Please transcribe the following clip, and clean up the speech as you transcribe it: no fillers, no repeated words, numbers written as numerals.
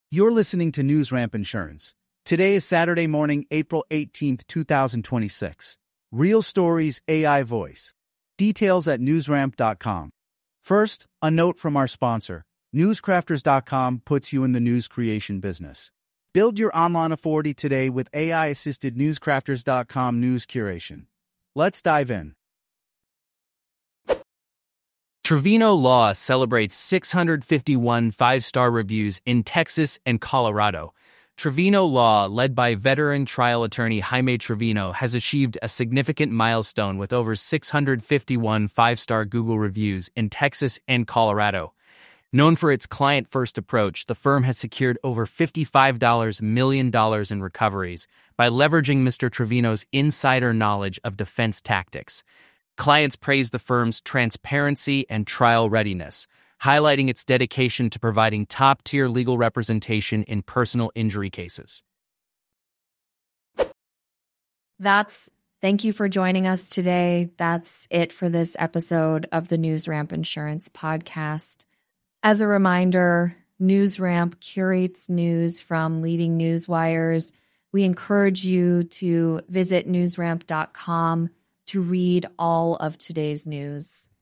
You're listening to NewsRamp Insurance. Today is Saturday morning, April 18th, 2026. Real stories, AI voice. Details at newsramp.com. First, a note from our sponsor. Newscrafters.com puts you in the news creation business. Build your online authority today with AI-assisted Newscrafters.com news curation. Let's dive in. Trevino Law celebrates 651 five-star reviews in Texas and Colorado. Trevino Law, led by veteran trial attorney Jaime Trevino, has achieved a significant milestone with over 651 five-star Google reviews in Texas and Colorado. Known for its client-first approach, the firm has secured over $55 million in recoveries by leveraging Mr. Trevino's insider knowledge of defense tactics. Clients praise the firm's transparency and trial readiness, highlighting its dedication to providing top-tier legal representation in personal injury cases. Thank you for joining us today. That's it for this episode of the NewsRamp Insurance Podcast. As a reminder, NewsRamp curates news from leading news wires. We encourage you to visit newsramp.com to read all of today's news.